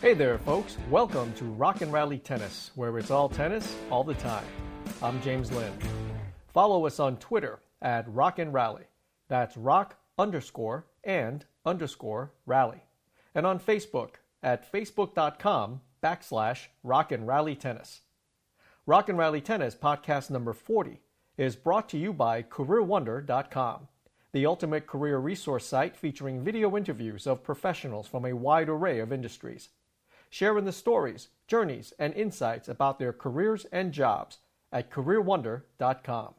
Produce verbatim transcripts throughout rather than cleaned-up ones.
Hey there, folks. Welcome to Rock and Rally Tennis, where it's all tennis all the time. I'm James Lynn. Follow us on Twitter at Rock and Rally. That's rock underscore and underscore rally. And on Facebook at facebook.com backslash Rock and Rally Tennis. Rock and Rally Tennis podcast number forty is brought to you by career wonder dot com, the ultimate career resource site featuring video interviews of professionals from a wide array of industries, sharing the stories, journeys, and insights about their careers and jobs at career wonder dot com.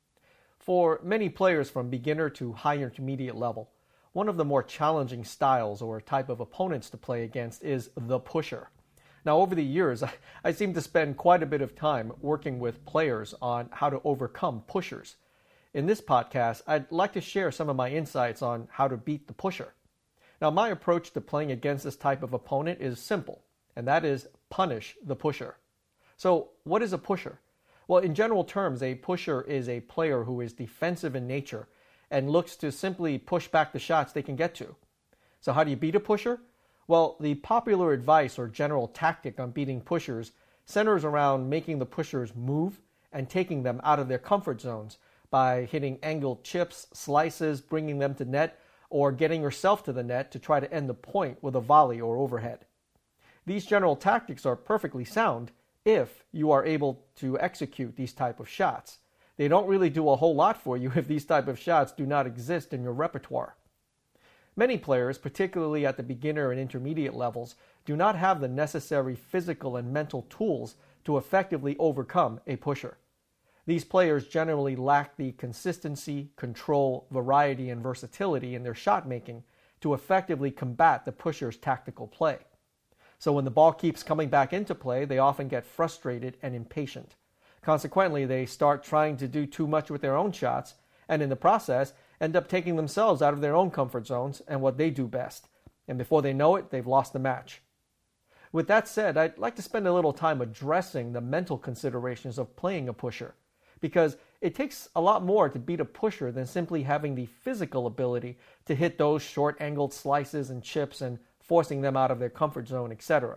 For many players from beginner to high intermediate level, one of the more challenging styles or type of opponents to play against is the pusher. Now, over the years, I, I seem to spend quite a bit of time working with players on how to overcome pushers. In this podcast, I'd like to share some of my insights on how to beat the pusher. Now, my approach to playing against this type of opponent is simple, and that is punish the pusher. So, what is a pusher? Well, in general terms, a pusher is a player who is defensive in nature and looks to simply push back the shots they can get to. So how do you beat a pusher? Well, the popular advice or general tactic on beating pushers centers around making the pushers move and taking them out of their comfort zones by hitting angled chips, slices, bringing them to net, or getting yourself to the net to try to end the point with a volley or overhead. These general tactics are perfectly sound if you are able to execute these type of shots. They don't really do a whole lot for you if these type of shots do not exist in your repertoire. Many players, particularly at the beginner and intermediate levels, do not have the necessary physical and mental tools to effectively overcome a pusher. These players generally lack the consistency, control, variety, and versatility in their shot making to effectively combat the pusher's tactical play. So when the ball keeps coming back into play, they often get frustrated and impatient. Consequently, they start trying to do too much with their own shots, and in the process, end up taking themselves out of their own comfort zones and what they do best. And before they know it, they've lost the match. With that said, I'd like to spend a little time addressing the mental considerations of playing a pusher, because it takes a lot more to beat a pusher than simply having the physical ability to hit those short-angled slices and chips and forcing them out of their comfort zone, et cetera.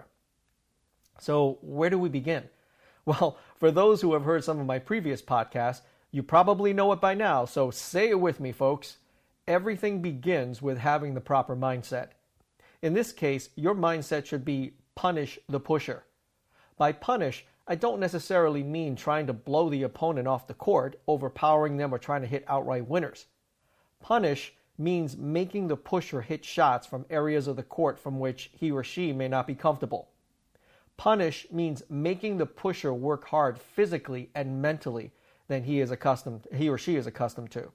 So where do we begin? Well, for those who have heard some of my previous podcasts, you probably know it by now, so say it with me, folks. Everything begins with having the proper mindset. In this case, your mindset should be punish the pusher. By punish, I don't necessarily mean trying to blow the opponent off the court, overpowering them, or trying to hit outright winners. Punish means making the pusher hit shots from areas of the court from which he or she may not be comfortable. Punish means making the pusher work hard physically and mentally than he is accustomed, he or she is accustomed to.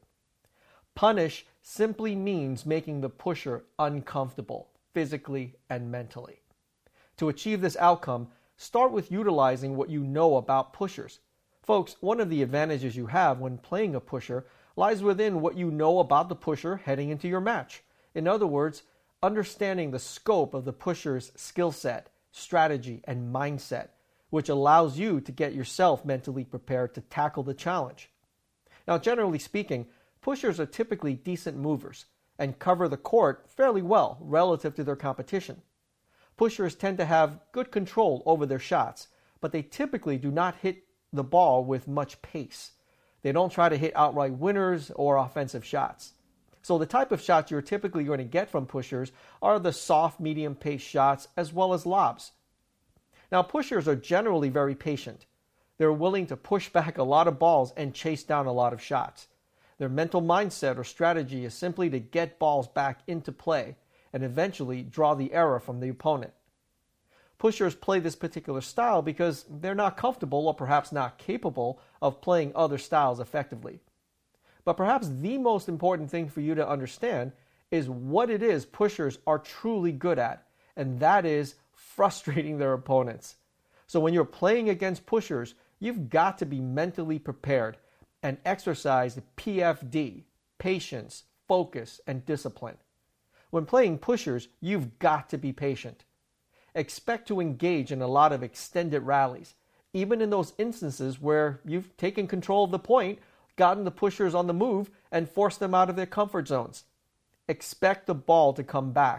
Punish simply means making the pusher uncomfortable physically and mentally. To achieve this outcome, start with utilizing what you know about pushers. Folks, one of the advantages you have when playing a pusher lies within what you know about the pusher heading into your match. In other words, understanding the scope of the pusher's skill set, strategy, and mindset, which allows you to get yourself mentally prepared to tackle the challenge. Now, generally speaking, pushers are typically decent movers and cover the court fairly well relative to their competition. Pushers tend to have good control over their shots, but they typically do not hit the ball with much pace. They don't try to hit outright winners or offensive shots. So the type of shots you're typically going to get from pushers are the soft, medium-paced shots as well as lobs. Now, pushers are generally very patient. They're willing to push back a lot of balls and chase down a lot of shots. Their mental mindset or strategy is simply to get balls back into play and eventually draw the error from the opponent. Pushers play this particular style because they're not comfortable or perhaps not capable of playing other styles effectively. But perhaps the most important thing for you to understand is what it is pushers are truly good at, and that is frustrating their opponents. So when you're playing against pushers, you've got to be mentally prepared and exercise P F D, patience, focus, and discipline. When playing pushers, you've got to be patient. Expect to engage in a lot of extended rallies, even in those instances where you've taken control of the point, gotten the pushers on the move, and forced them out of their comfort zones. Expect the ball to come back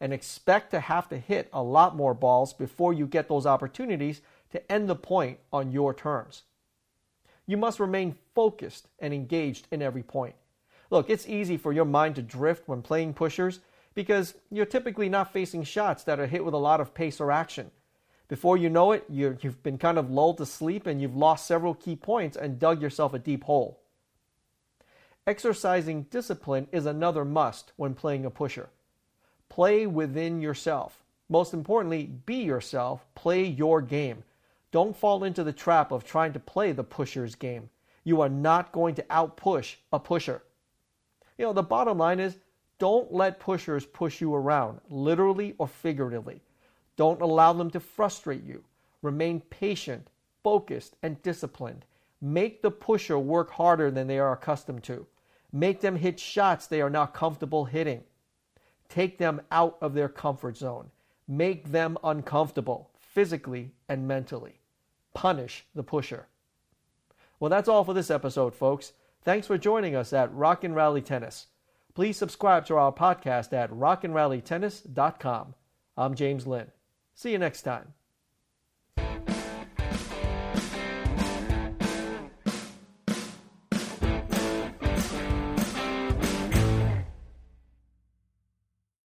and expect to have to hit a lot more balls before you get those opportunities to end the point on your terms. You must remain focused and engaged in every point. Look, it's easy for your mind to drift when playing pushers because you're typically not facing shots that are hit with a lot of pace or action. Before you know it, you're, you've been kind of lulled to sleep and you've lost several key points and dug yourself a deep hole. Exercising discipline is another must when playing a pusher. Play within yourself. Most importantly, be yourself. Play your game. Don't fall into the trap of trying to play the pusher's game. You are not going to outpush a pusher. You know, the bottom line is, don't let pushers push you around, literally or figuratively. Don't allow them to frustrate you. Remain patient, focused, and disciplined. Make the pusher work harder than they are accustomed to. Make them hit shots they are not comfortable hitting. Take them out of their comfort zone. Make them uncomfortable, physically and mentally. Punish the pusher. Well, that's all for this episode, folks. Thanks for joining us at Rock and Rally Tennis. Please subscribe to our podcast at rock and rally tennis dot com. I'm James Lynn. See you next time.